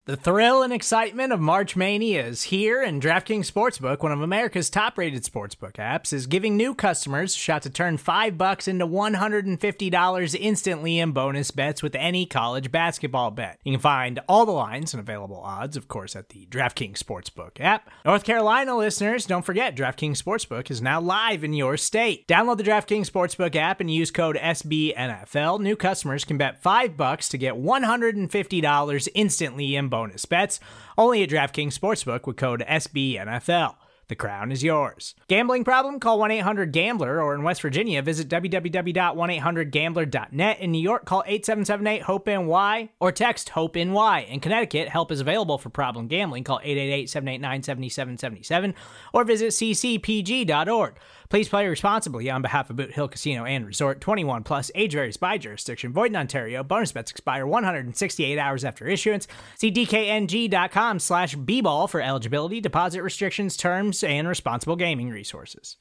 The thrill and excitement of March Mania is here, and DraftKings Sportsbook, one of America's top-rated sportsbook apps, is giving new customers a shot to turn $5 into $150 instantly in bonus bets with any college basketball bet. You can find all the lines and available odds, of course, at the DraftKings Sportsbook app. North Carolina listeners, don't forget, DraftKings Sportsbook is now live in your state. Download the DraftKings Sportsbook app and use code SBNFL. New customers can bet $5 to get $150 instantly in bonus bets, only at DraftKings Sportsbook with code SBNFL. The crown is yours. Gambling problem? Call 1-800-GAMBLER, or in West Virginia, visit www.1800gambler.net. In New York, call 877-8-HOPE-NY or text HOPE-NY. In Connecticut, help is available for problem gambling. Call 888-789-7777 or visit ccpg.org. Please play responsibly on behalf of Boot Hill Casino and Resort. 21 plus, age varies by jurisdiction. Void in Ontario. Bonus bets expire 168 hours after issuance. See dkng.com/bball for eligibility, deposit restrictions, terms, and responsible gaming resources.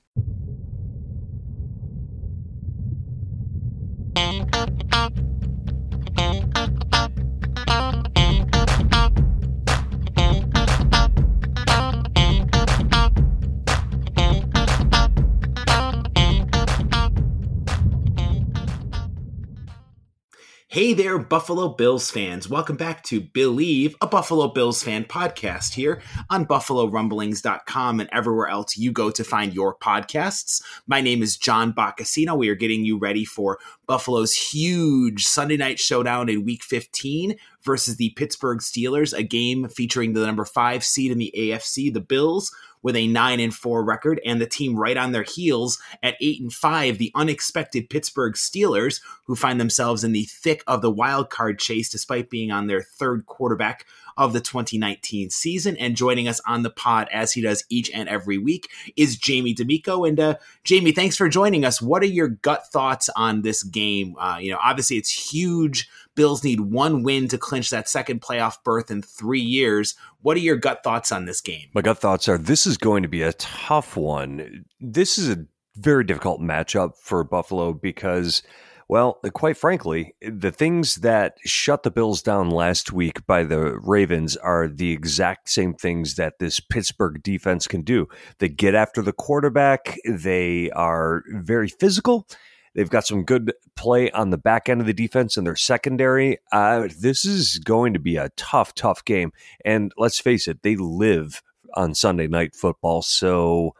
Hey there, Buffalo Bills fans. Welcome back to Believe, a Buffalo Bills fan podcast here on BuffaloRumblings.com and everywhere else you go to find your podcasts. My name is John Boccacino. We are getting you ready for Buffalo's huge Sunday night showdown in Week 15 versus the Pittsburgh Steelers, a game featuring the number 5 seed in the AFC, the Bills, with a 9-4 record, and the team right on their heels at 8-5, the unexpected Pittsburgh Steelers, who find themselves in the thick of the wild card chase despite being on their third quarterback of the 2019 season. And joining us on the pod, as he does each and every week, is Jamie D'Amico. And Jamie, thanks for joining us. What are your gut thoughts on this game? Obviously it's huge. Bills need one win to clinch that second playoff berth in 3 years. What are your gut thoughts on this game? My gut thoughts are this is going to be a tough one. This is a very difficult matchup for Buffalo because, well, quite frankly, the things that shut the Bills down last week by the Ravens are the exact same things that this Pittsburgh defense can do. They get after the quarterback. They are very physical. They've got some good play on the back end of the defense in their secondary. This is going to be a tough game. And let's face it, they live on Sunday Night Football. So,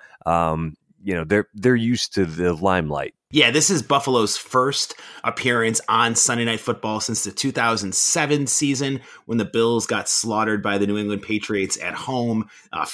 they're used to the limelight. Yeah, this is Buffalo's first appearance on Sunday Night Football since the 2007 season when the Bills got slaughtered by the New England Patriots at home,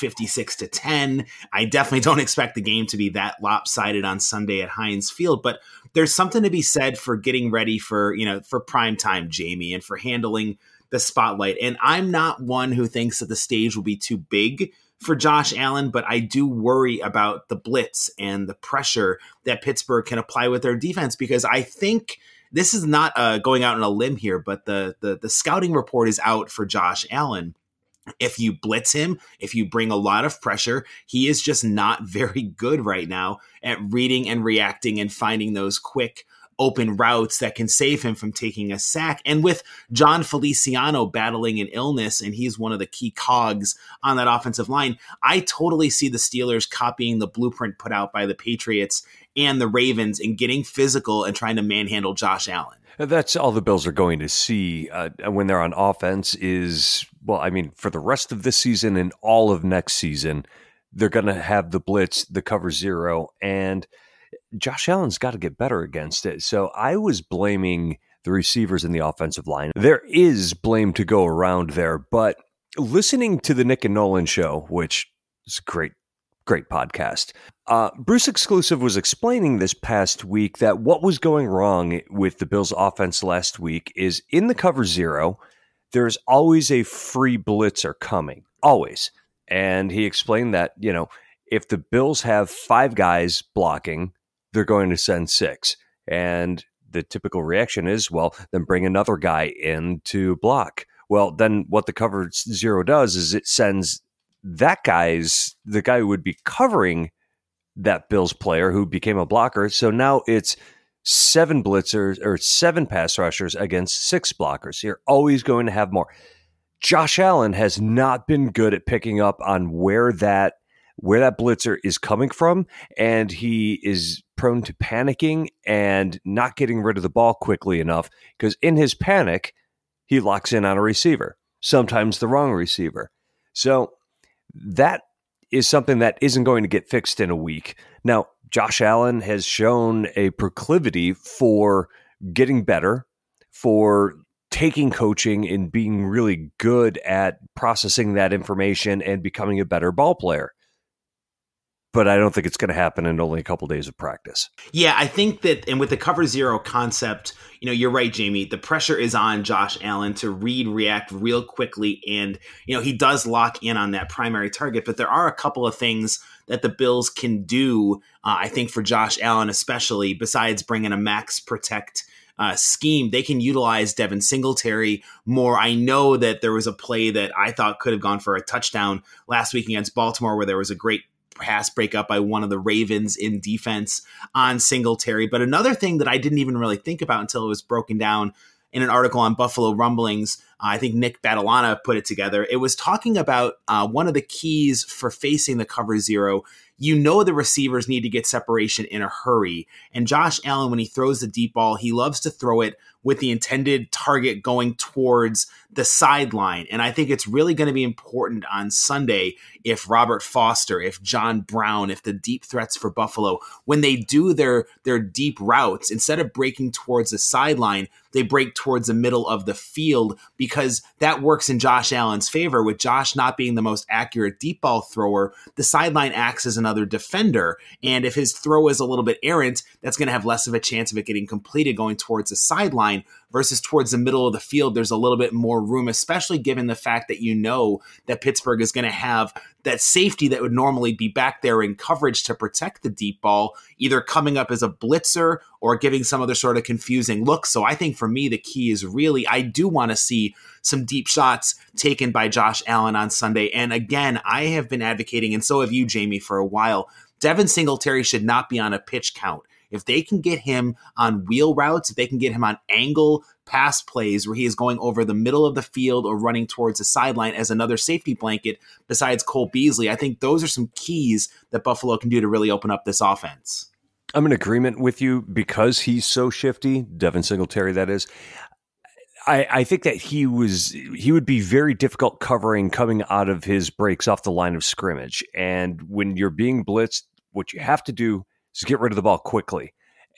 56-10. I definitely don't expect the game to be that lopsided on Sunday at Heinz Field, but there's something to be said for getting ready for prime time, Jamie, and for handling the spotlight. And I'm not one who thinks that the stage will be too big for Josh Allen, but I do worry about the blitz and the pressure that Pittsburgh can apply with their defense, because I think this is not going out on a limb here, but the scouting report is out for Josh Allen. If you blitz him, if you bring a lot of pressure, he is just not very good right now at reading and reacting and finding those quick open routes that can save him from taking a sack. And with John Feliciano battling an illness, and he's one of the key cogs on that offensive line, I totally see the Steelers copying the blueprint put out by the Patriots and the Ravens and getting physical and trying to manhandle Josh Allen. That's all the Bills are going to see when they're on offense is, for the rest of this season and all of next season, they're going to have the blitz, the cover zero, and Josh Allen's got to get better against it. So I was blaming the receivers in the offensive line. There is blame to go around there, but listening to the Nick and Nolan show, which is a great podcast, Bruce Exclusive was explaining this past week that what was going wrong with the Bills offense last week is in the cover zero, there's always a free blitzer coming, always. And he explained that, if the Bills have 5 guys blocking, they're going to send 6. And the typical reaction is, well, then bring another guy in to block. Well, then what the cover zero does is it sends the guy who would be covering that Bills player who became a blocker. So now it's 7 blitzers or 7 pass rushers against 6 blockers. You're always going to have more. Josh Allen has not been good at picking up on where that blitzer is coming from, and he is prone to panicking and not getting rid of the ball quickly enough, because in his panic, he locks in on a receiver, sometimes the wrong receiver. So that is something that isn't going to get fixed in a week. Now, Josh Allen has shown a proclivity for getting better, for taking coaching and being really good at processing that information and becoming a better ball player. But I don't think it's going to happen in only a couple days of practice. Yeah, I think that, and with the cover zero concept, you're right, Jamie. The pressure is on Josh Allen to react real quickly. And, he does lock in on that primary target. But there are a couple of things that the Bills can do, I think, for Josh Allen, especially besides bringing a max protect scheme. They can utilize Devin Singletary more. I know that there was a play that I thought could have gone for a touchdown last week against Baltimore where there was a great pass breakup by one of the Ravens in defense on Singletary. But another thing that I didn't even really think about until it was broken down in an article on Buffalo Rumblings, I think Nick Badalana put it together. It was talking about one of the keys for facing the cover zero. The receivers need to get separation in a hurry. And Josh Allen, when he throws the deep ball, he loves to throw it with the intended target going towards the sideline. And I think it's really going to be important on Sunday if Robert Foster, if John Brown, if the deep threats for Buffalo, when they do their deep routes, instead of breaking towards the sideline, they break towards the middle of the field, because that works in Josh Allen's favor. With Josh not being the most accurate deep ball thrower, the sideline acts as another defender. And if his throw is a little bit errant, that's going to have less of a chance of it getting completed going towards the sideline versus towards the middle of the field. There's a little bit more room, especially given the fact that that Pittsburgh is going to have that safety that would normally be back there in coverage to protect the deep ball, either coming up as a blitzer or giving some other sort of confusing look. So I think for me, the key is really, I do want to see some deep shots taken by Josh Allen on Sunday. And again, I have been advocating, and so have you, Jamie, for a while, Devin Singletary should not be on a pitch count. If they can get him on wheel routes, if they can get him on angle pass plays where he is going over the middle of the field or running towards the sideline as another safety blanket besides Cole Beasley, I think those are some keys that Buffalo can do to really open up this offense. I'm in agreement with you because he's so shifty, Devin Singletary, that is. I think that he would be very difficult covering coming out of his breaks off the line of scrimmage. And when you're being blitzed, what you have to do is get rid of the ball quickly.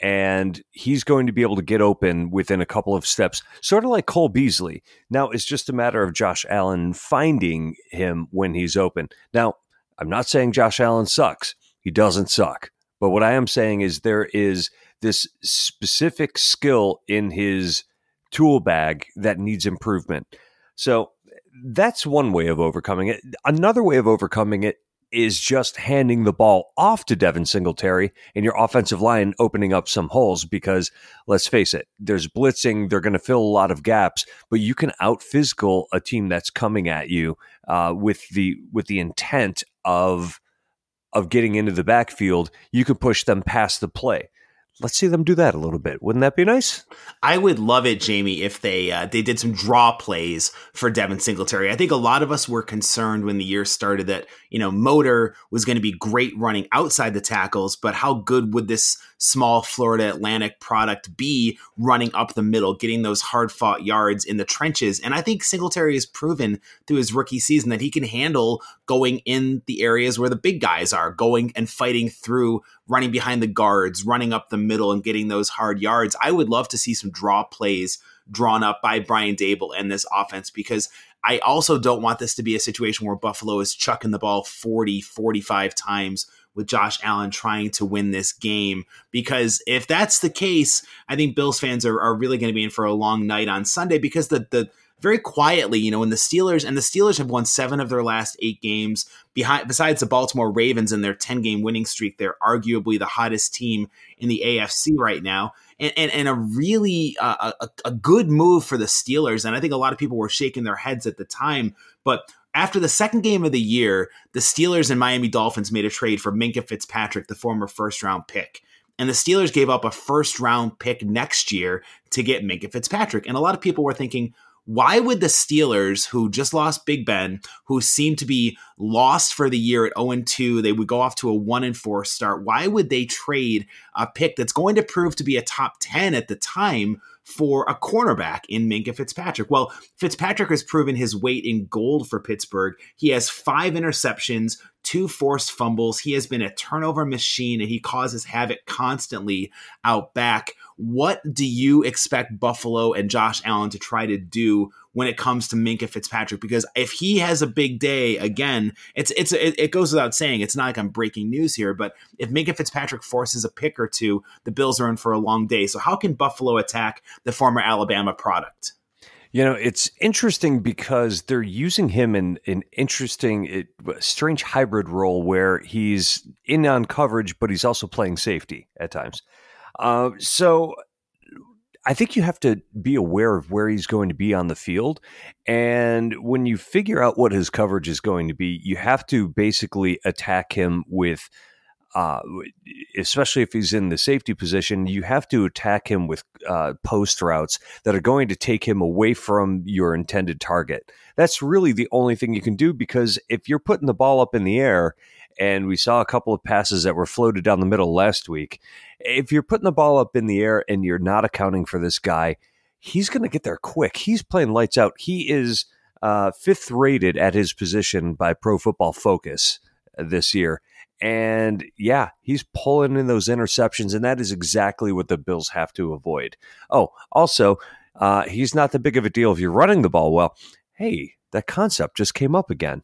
And he's going to be able to get open within a couple of steps, sort of like Cole Beasley. Now, it's just a matter of Josh Allen finding him when he's open. Now, I'm not saying Josh Allen sucks. He doesn't suck. But what I am saying is there is this specific skill in his tool bag that needs improvement. So that's one way of overcoming it. Another way of overcoming it is just handing the ball off to Devin Singletary and your offensive line opening up some holes, because let's face it, there's blitzing. They're going to fill a lot of gaps, but you can out physical a team that's coming at you with the intent of getting into the backfield. You can push them past the play. Let's see them do that a little bit. Wouldn't that be nice? I would love it, Jamie, if they did some draw plays for Devin Singletary. I think a lot of us were concerned when the year started that, Motor was going to be great running outside the tackles, but how good would this small Florida Atlantic product be running up the middle, getting those hard-fought yards in the trenches? And I think Singletary has proven through his rookie season that he can handle going in the areas where the big guys are, going and fighting through, running behind the guards, running up the middle and getting those hard yards. I would love to see some draw plays drawn up by Brian Daboll and this offense, because I also don't want this to be a situation where Buffalo is chucking the ball 40, 45 times with Josh Allen trying to win this game. Because if that's the case, I think Bills fans are really going to be in for a long night on Sunday, because the very quietly, when the Steelers have won 7 of their last 8 games, besides the Baltimore Ravens and their 10-game winning streak, they're arguably the hottest team in the AFC right now. And a really a good move for the Steelers. And I think a lot of people were shaking their heads at the time. But after the second game of the year, the Steelers and Miami Dolphins made a trade for Minkah Fitzpatrick, the former first-round pick. And the Steelers gave up a first-round pick next year to get Minkah Fitzpatrick. And a lot of people were thinking, Why would the Steelers, who just lost Big Ben, who seem to be lost for the year at 0-2, they would go off to a 1-4 start, why would they trade a pick that's going to prove to be a top 10 at the time for a cornerback in Minkah Fitzpatrick? Well, Fitzpatrick has proven his weight in gold for Pittsburgh. He has 5 interceptions, 2 forced fumbles. He has been a turnover machine, and he causes havoc constantly out back. What do you expect Buffalo and Josh Allen to try to do when it comes to Minkah Fitzpatrick? Because if he has a big day again, it goes without saying, it's not like I'm breaking news here, but if Minkah Fitzpatrick forces a pick or two, the Bills are in for a long day. So how can Buffalo attack the former Alabama product? You know, it's interesting because they're using him in an interesting, strange hybrid role where he's in on coverage, but he's also playing safety at times. So I think you have to be aware of where he's going to be on the field. And when you figure out what his coverage is going to be, you have to basically attack him with, especially if he's in the safety position, you have to attack him with post routes that are going to take him away from your intended target. That's really the only thing you can do, because if you're putting the ball up in the air, and we saw a couple of passes that were floated down the middle last week, if you're putting the ball up in the air and you're not accounting for this guy, he's going to get there quick. He's playing lights out. He is 5th rated at his position by Pro Football Focus this year. And yeah, he's pulling in those interceptions, and that is exactly what the Bills have to avoid. Oh, also, he's not that big of a deal if you're running the ball well. Hey, that concept just came up again.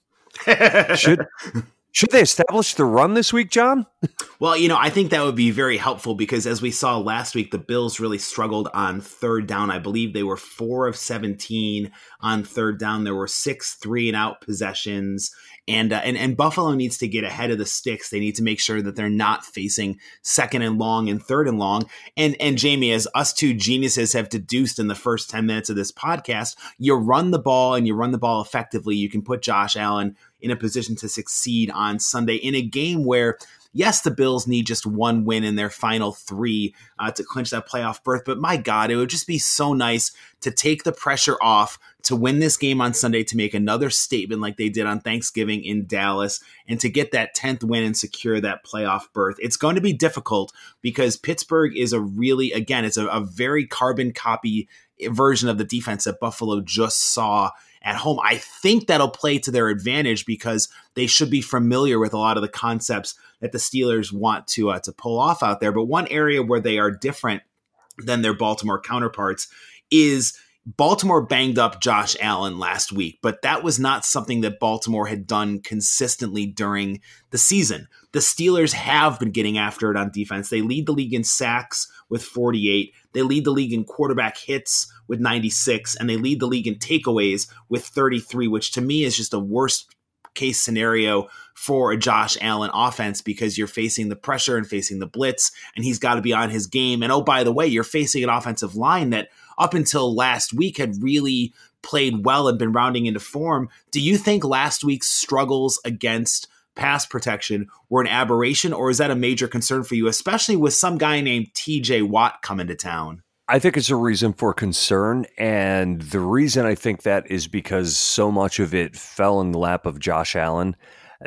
Should they establish the run this week, John? Well, I think that would be very helpful, because as we saw last week, the Bills really struggled on third down. I believe they were 4 of 17 on third down. There were 6 3-and-out possessions. And Buffalo needs to get ahead of the sticks. They need to make sure that they're not facing 2nd and long and 3rd and long. And Jamie, as us two geniuses have deduced in the first 10 minutes of this podcast, you run the ball and you run the ball effectively. You can put Josh Allen in a position to succeed on Sunday in a game where, yes, the Bills need just one win in their final 3 to clinch that playoff berth. But my God, it would just be so nice to take the pressure off, to win this game on Sunday, to make another statement like they did on Thanksgiving in Dallas, and to get that 10th win and secure that playoff berth. It's going to be difficult because Pittsburgh is it's a very carbon copy version of the defense that Buffalo just saw at home. I think that'll play to their advantage because they should be familiar with a lot of the concepts that the Steelers want to pull off out there. But one area where they are different than their Baltimore counterparts is Baltimore banged up Josh Allen last week, but that was not something that Baltimore had done consistently during the season. The Steelers have been getting after it on defense. They lead the league in sacks with 48. They lead the league in quarterback hits with 96, and they lead the league in takeaways with 33, which to me is just a worst case scenario for a Josh Allen offense, because you're facing the pressure and facing the blitz, and he's got to be on his game. And oh, by the way, you're facing an offensive line that up until last week had really played well and been rounding into form. Do you think last week's struggles against pass protection were an aberration, or is that a major concern for you, especially with some guy named TJ Watt coming to town? I think it's a reason for concern, and the reason I think that is because so much of it fell in the lap of Josh Allen.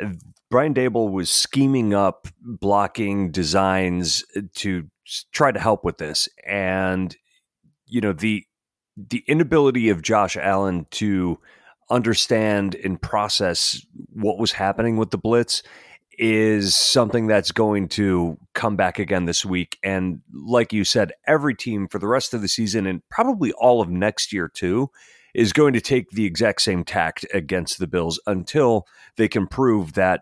Brian Daboll was scheming up blocking designs to try to help with this, and the inability of Josh Allen to understand and process what was happening with the blitz is something that's going to come back again this week. And like you said, every team for the rest of the season and probably all of next year too is going to take the exact same tact against the Bills until they can prove that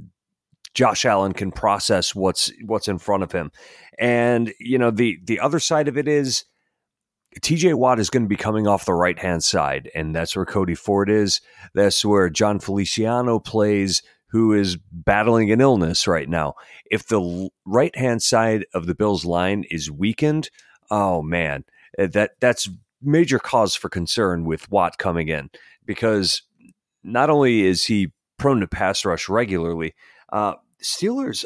Josh Allen can process what's in front of him. And the other side of it is TJ Watt is going to be coming off the right-hand side, and that's where Cody Ford is. That's where John Feliciano plays, who is battling an illness right now. If the right-hand side of the Bills line is weakened, oh man, that's major cause for concern with Watt coming in, because not only is he prone to pass rush regularly, Steelers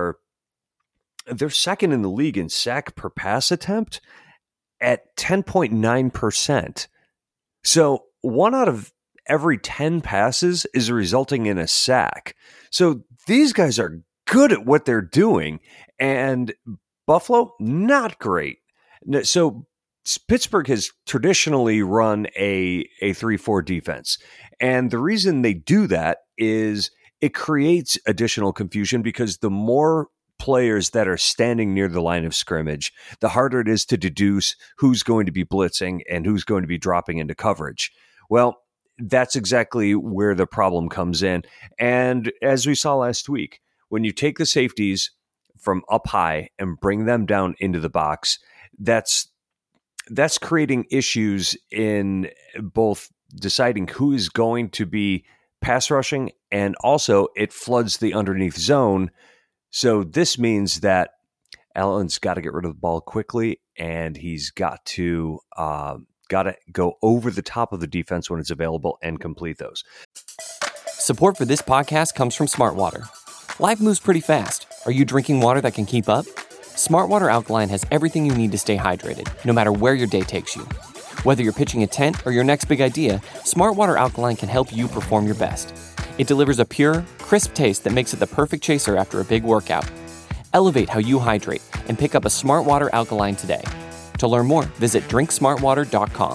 they're second in the league in sack per pass attempt at 10.9%. So 1 out of every 10 passes is resulting in a sack. So these guys are good at what they're doing, and Buffalo, not great. So Pittsburgh has traditionally run a 3-4 defense. And the reason they do that is it creates additional confusion because the more players that are standing near the line of scrimmage, the harder it is to deduce who's going to be blitzing and who's going to be dropping into coverage. Well, that's exactly where the problem comes in. And as we saw last week, when you take the safeties from up high and bring them down into the box, that's creating issues in both deciding who is going to be pass rushing, and also it floods the underneath zone. So this means that Allen's got to get rid of the ball quickly, and he's got to go over the top of the defense when it's available and complete those. Support for this podcast comes from Smartwater. Life moves pretty fast. Are you drinking water that can keep up? Smartwater Alkaline has everything you need to stay hydrated, no matter where your day takes you. Whether you're pitching a tent or your next big idea, Smartwater Alkaline can help you perform your best. It delivers a pure, crisp taste that makes it the perfect chaser after a big workout. Elevate how you hydrate and pick up a Smartwater Alkaline today. To learn more, visit drinksmartwater.com.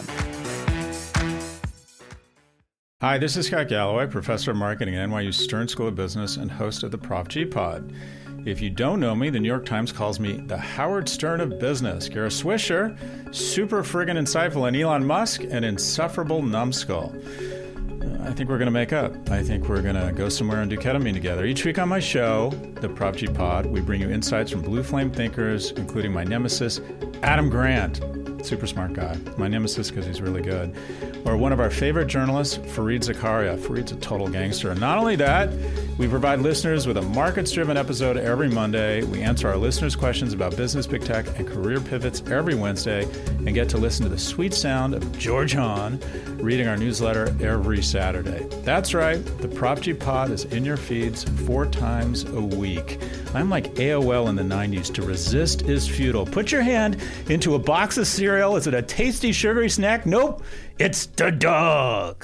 Hi, this is Scott Galloway, professor of marketing at NYU Stern School of Business and host of the Prof G Pod. If you don't know me, the New York Times calls me the Howard Stern of business. Kara Swisher, super friggin' insightful, and Elon Musk, an insufferable numbskull. I think we're going to make up. I think we're going to go somewhere and do ketamine together. Each week on my show, the Prop G Pod, we bring you insights from blue flame thinkers, including my nemesis, Adam Grant. Super smart guy. My nemesis because he's really good. Or one of our favorite journalists, Fareed Zakaria. Fareed's a total gangster. And not only that, we provide listeners with a markets-driven episode every Monday. We answer our listeners' questions about business, big tech, and career pivots every Wednesday, and get to listen to the sweet sound of George Hahn reading our newsletter every Saturday. That's right, the Prop G Pod is in your feeds 4 times a week. I'm like AOL in the 90s. To resist is futile. Put your hand into a box of cereal. Is it a tasty, sugary snack? Nope, it's the dog.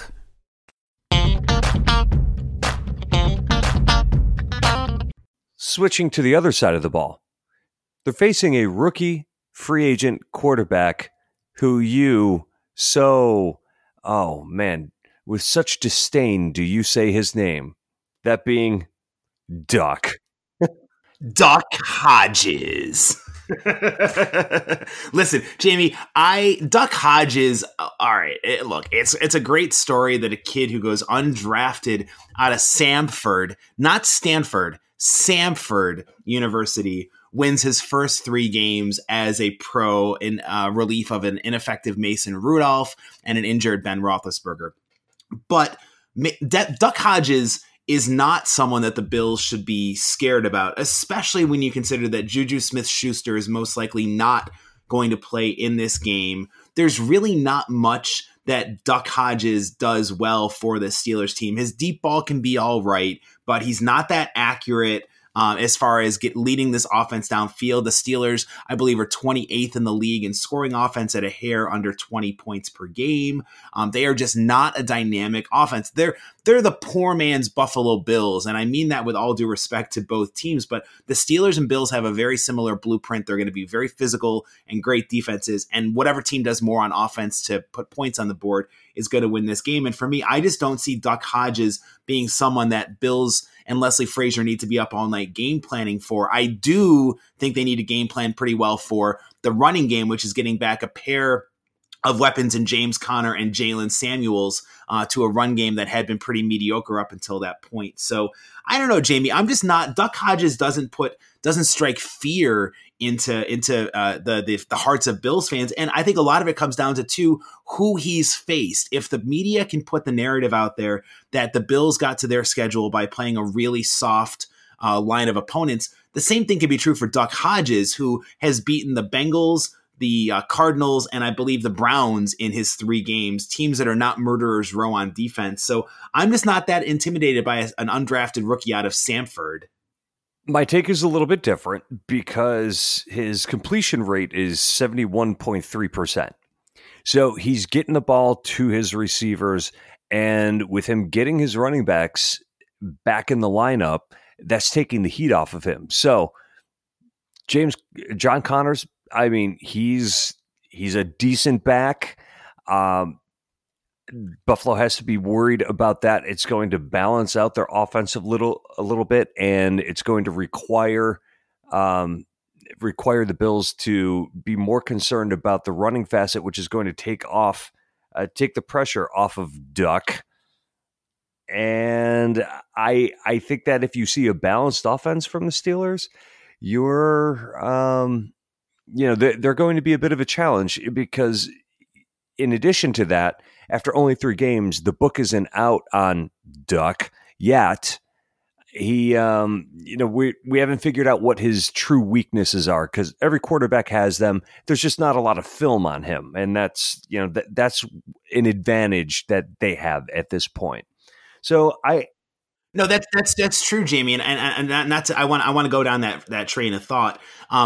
Switching to the other side of the ball, they're facing a rookie free agent quarterback who with such disdain do you say his name, that being Duck. Duck Hodges. Listen, Jamie, Duck Hodges, all right, look, it's a great story that a kid who goes undrafted out of Samford, not Stanford, Samford University, wins his first 3 games as a pro in relief of an ineffective Mason Rudolph and an injured Ben Roethlisberger. But Duck Hodges is not someone that the Bills should be scared about, especially when you consider that Juju Smith-Schuster is most likely not going to play in this game. There's really not much that Duck Hodges does well for the Steelers team. His deep ball can be all right, but he's not that accurate as far as leading this offense downfield. The Steelers, I believe, are 28th in the league in scoring offense at a hair under 20 points per game. They are just not a dynamic offense. They're the poor man's Buffalo Bills, and I mean that with all due respect to both teams, but the Steelers and Bills have a very similar blueprint. They're going to be very physical and great defenses, and whatever team does more on offense to put points on the board is going to win this game. And for me, I just don't see Duck Hodges being someone that Bills and Leslie Frazier need to be up all night game planning for. I do think they need to game plan pretty well for the running game, which is getting back a pair of weapons in James Conner and Jalen Samuels to a run game that had been pretty mediocre up until that point. So I don't know, Jamie. I'm just not. Duck Hodges doesn't strike fear into the hearts of Bills fans, and I think a lot of it comes down to who he's faced. If the media can put the narrative out there that the Bills got to their schedule by playing a really soft line of opponents, the same thing can be true for Duck Hodges, who has beaten the Bengals, the Cardinals, and I believe the Browns in his 3 games, teams that are not murderers row on defense. So I'm just not that intimidated by an undrafted rookie out of Samford. My take is a little bit different because his completion rate is 71.3%. So he's getting the ball to his receivers, and with him getting his running backs back in the lineup, that's taking the heat off of him. So John Connors, I mean, he's a decent back. Buffalo has to be worried about that. It's going to balance out their offense a little bit, and it's going to require the Bills to be more concerned about the running facet, which is going to take the pressure off of Duck. And I think that if you see a balanced offense from the Steelers, they're going to be a bit of a challenge, because in addition to that, after only 3 games, the book isn't out on Duck yet. He, we haven't figured out what his true weaknesses are, because every quarterback has them. There's just not a lot of film on him, and that's that's an advantage that they have at this point. So No, that's true, Jamie, and not to, I want to go down that train of thought.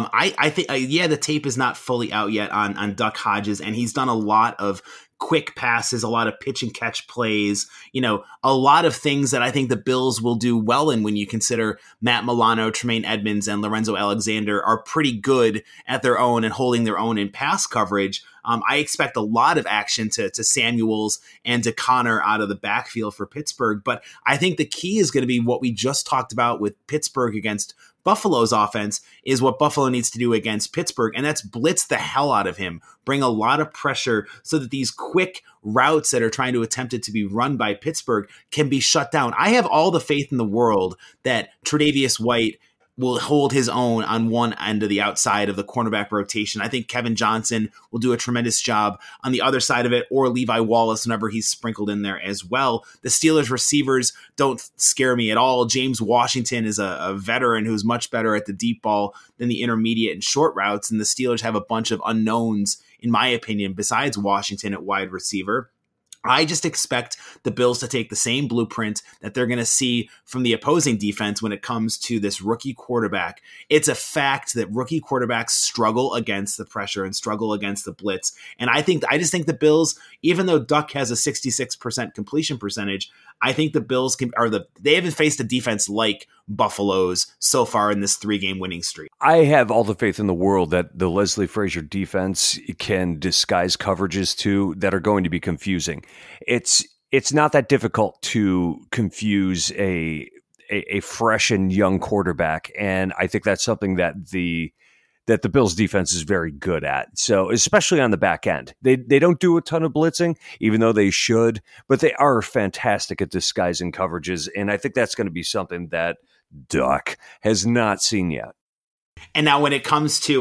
I think the tape is not fully out yet on Duck Hodges, and he's done a lot of quick passes, a lot of pitch and catch plays, a lot of things that I think the Bills will do well in, when you consider Matt Milano, Tremaine Edmonds, and Lorenzo Alexander are pretty good at their own and holding their own in pass coverage. I expect a lot of action to Samuels and to Connor out of the backfield for Pittsburgh. But I think the key is going to be what we just talked about with Pittsburgh against Buffalo's offense, is what Buffalo needs to do against Pittsburgh, and that's blitz the hell out of him, bring a lot of pressure so that these quick routes that are trying to attempt it to be run by Pittsburgh can be shut down. I have all the faith in the world that Tre'Davious White will hold his own on one end of the outside of the cornerback rotation. I think Kevin Johnson will do a tremendous job on the other side of it, or Levi Wallace whenever he's sprinkled in there as well. The Steelers receivers don't scare me at all. James Washington is a veteran who's much better at the deep ball than the intermediate and short routes, and the Steelers have a bunch of unknowns, in my opinion, besides Washington at wide receiver. I just expect the Bills to take the same blueprint that they're going to see from the opposing defense when it comes to this rookie quarterback. It's a fact that rookie quarterbacks struggle against the pressure and struggle against the blitz. And I just think the Bills, even though Duck has a 66% completion percentage, I think the Bills they haven't faced a defense like Buffalo's so far in this 3-game winning streak. I have all the faith in the world that the Leslie Frazier defense can disguise coverages too that are going to be confusing. It's not that difficult to confuse a fresh and young quarterback, and I think that's something that the Bills defense is very good at. So especially on the back end, they don't do a ton of blitzing, even though they should, but they are fantastic at disguising coverages. And I think that's going to be something that Duck has not seen yet. And now when it comes to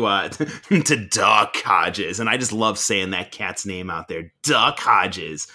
to Duck Hodges, and I just love saying that cat's name out there, Duck Hodges.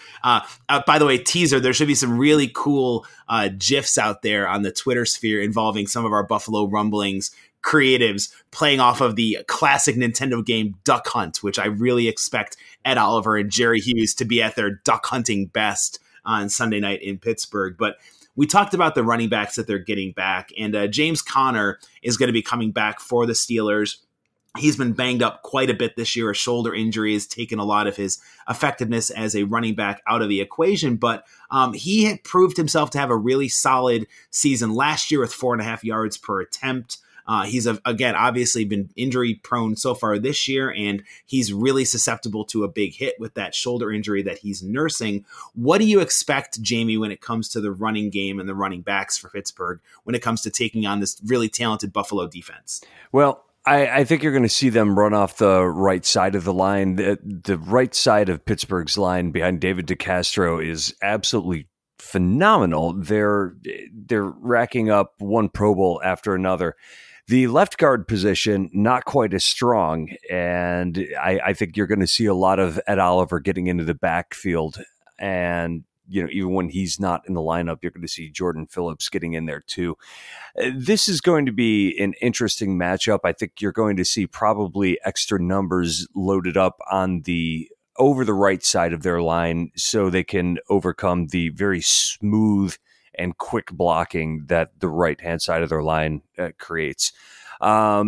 By the way, teaser, there should be some really cool GIFs out there on the Twitter sphere involving some of our Buffalo Rumblings creatives playing off of the classic Nintendo game Duck Hunt, which I really expect Ed Oliver and Jerry Hughes to be at their duck hunting best on Sunday night in Pittsburgh. But we talked about the running backs that they're getting back, and James Conner is going to be coming back for the Steelers. He's been banged up quite a bit this year. A shoulder injury has taken a lot of his effectiveness as a running back out of the equation, but he had proved himself to have a really solid season last year with 4.5 yards per attempt. He's, again, obviously been injury prone so far this year, and he's really susceptible to a big hit with that shoulder injury that he's nursing. What do you expect, Jamie, when it comes to the running game and the running backs for Pittsburgh, when it comes to taking on this really talented Buffalo defense? Well, I think you're going to see them run off the right side of the line. The right side of Pittsburgh's line behind David DeCastro is absolutely phenomenal. They're racking up one Pro Bowl after another. The left guard position, not quite as strong, and I think you're going to see a lot of Ed Oliver getting into the backfield. And, even when he's not in the lineup, you're going to see Jordan Phillips getting in there too. This is going to be an interesting matchup. I think you're going to see probably extra numbers loaded up on over the right side of their line so they can overcome the very smooth and quick blocking that the right-hand side of their line creates.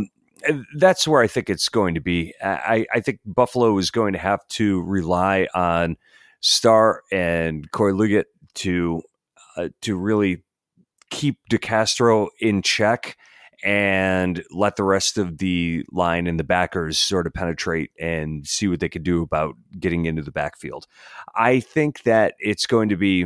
that's where I think it's going to be. I think Buffalo is going to have to rely on Starr and Corey Liuget to really keep DeCastro in check and let the rest of the line and the backers sort of penetrate and see what they could do about getting into the backfield. I think that it's going to be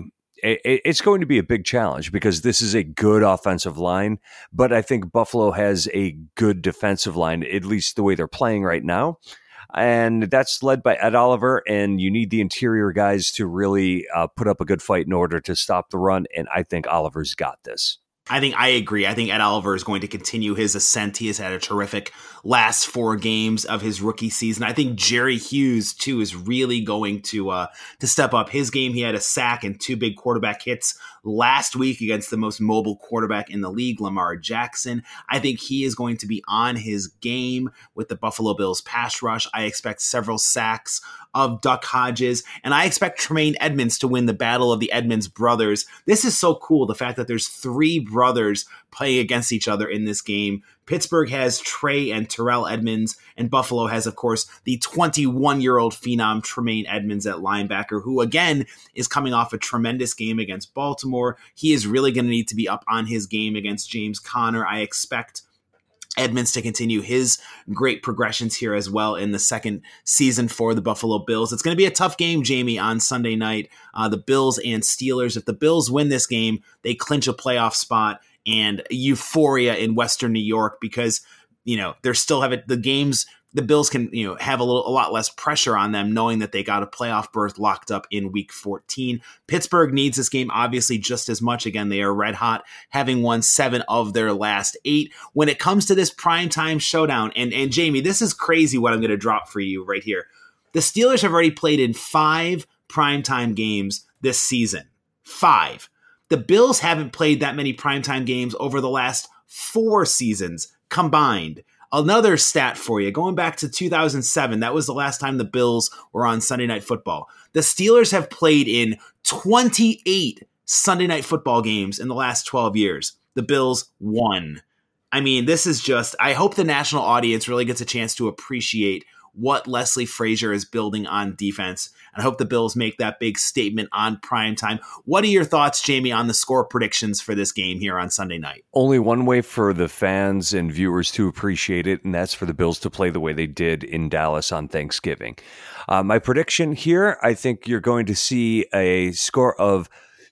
a big challenge because this is a good offensive line, but I think Buffalo has a good defensive line, at least the way they're playing right now. And that's led by Ed Oliver, and you need the interior guys to really put up a good fight in order to stop the run, and I think Oliver's got this. I think I agree. I think Ed Oliver is going to continue his ascent. He has had a terrific last 4 games of his rookie season. I think Jerry Hughes, too, is really going to step up his game. He had a sack and 2 big quarterback hits last week against the most mobile quarterback in the league, Lamar Jackson. I think he is going to be on his game with the Buffalo Bills pass rush. I expect several sacks of Duck Hodges, and I expect Tremaine Edmunds to win the battle of the Edmunds brothers. This is so cool, the fact that there's 3 brothers playing against each other in this game. Pittsburgh has Trey and Terrell Edmunds, and Buffalo has, of course, the 21-year-old phenom Tremaine Edmunds at linebacker, who, again, is coming off a tremendous game against Baltimore. He is really going to need to be up on his game against James Conner. I expect Edmunds to continue his great progressions here as well in the second season for the Buffalo Bills. It's going to be a tough game, Jamie, on Sunday night. The Bills and Steelers. If the Bills win this game, they clinch a playoff spot and euphoria in Western New York because, they're still having the games. The Bills can, have a lot less pressure on them knowing that they got a playoff berth locked up in week 14. Pittsburgh needs this game obviously just as much. Again, they are red hot, having won 7 of their last 8. When it comes to this primetime showdown, and Jamie, this is crazy what I'm going to drop for you right here. The Steelers have already played in 5 primetime games this season. 5. The Bills haven't played that many primetime games over the last 4 seasons combined. Another stat for you, going back to 2007, that was the last time the Bills were on Sunday Night Football. The Steelers have played in 28 Sunday Night Football games in the last 12 years. The Bills won. I mean, this is just, I hope the national audience really gets a chance to appreciate what Leslie Frazier is building on defense. And I hope the Bills make that big statement on primetime. What are your thoughts, Jamie, on the score predictions for this game here on Sunday night? Only one way for the fans and viewers to appreciate it, and that's for the Bills to play the way they did in Dallas on Thanksgiving. My prediction here, I think you're going to see a score of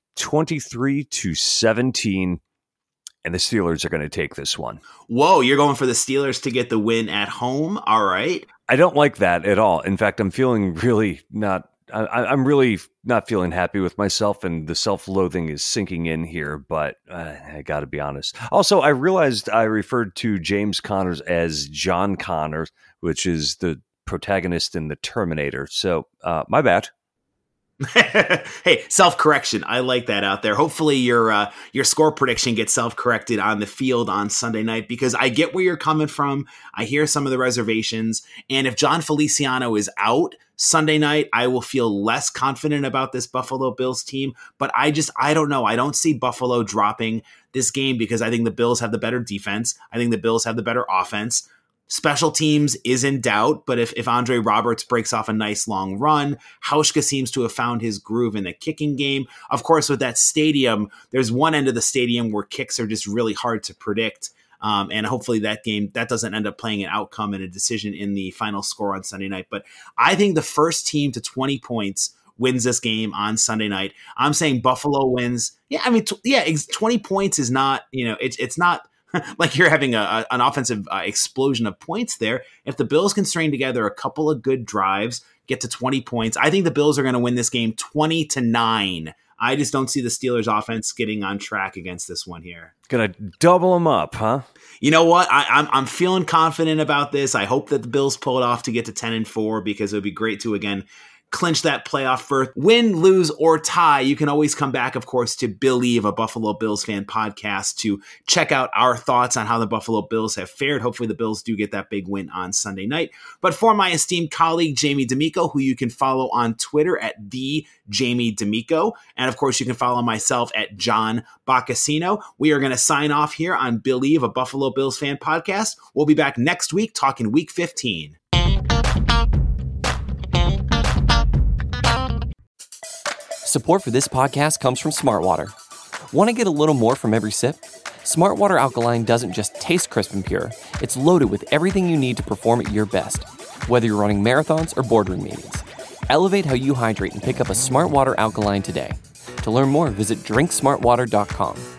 23-17, and the Steelers are going to take this one. Whoa, you're going for the Steelers to get the win at home? All right. I don't like that at all. In fact, I'm really not feeling happy with myself, and the self-loathing is sinking in here, but I got to be honest. Also, I realized I referred to James Connors as John Connor, which is the protagonist in The Terminator. So, my bad. Hey, self-correction. I like that out there. Hopefully your score prediction gets self-corrected on the field on Sunday night, because I get where you're coming from. I hear some of the reservations. And if John Feliciano is out Sunday night, I will feel less confident about this Buffalo Bills team. But I don't know. I don't see Buffalo dropping this game because I think the Bills have the better defense. I think the Bills have the better offense. Special teams is in doubt, but if Andre Roberts breaks off a nice long run, Hauschka seems to have found his groove in the kicking game. Of course, with that stadium, there's one end of the stadium where kicks are just really hard to predict. And hopefully that doesn't end up playing an outcome and a decision in the final score on Sunday night. But I think the first team to 20 points wins this game on Sunday night. I'm saying Buffalo wins. Yeah, I mean, 20 points is not, it's not like you're having an offensive explosion of points there. If the Bills can string together a couple of good drives, get to 20 points, I think the Bills are going to win this game 20-9. I just don't see the Steelers offense getting on track against this one here. Gonna double them up, huh? You know what? I'm feeling confident about this. I hope that the Bills pull it off to get to 10-4, because it would be great to, again, clinch that playoff berth. Win, lose, or tie, you can always come back, of course, to Believe, a Buffalo Bills fan podcast, to check out our thoughts on how the Buffalo Bills have fared. Hopefully the Bills do get that big win on Sunday night. But for my esteemed colleague, Jamie D'Amico, who you can follow on Twitter at Jamie D'Amico, and of course you can follow myself at John Boccacino, we are going to sign off here on Believe, a Buffalo Bills fan podcast. We'll be back next week talking Week 15. Support for this podcast comes from Smartwater. Want to get a little more from every sip? Smartwater Alkaline doesn't just taste crisp and pure, it's loaded with everything you need to perform at your best, whether you're running marathons or boardroom meetings. Elevate how you hydrate and pick up a Smartwater Alkaline today. To learn more, visit drinksmartwater.com.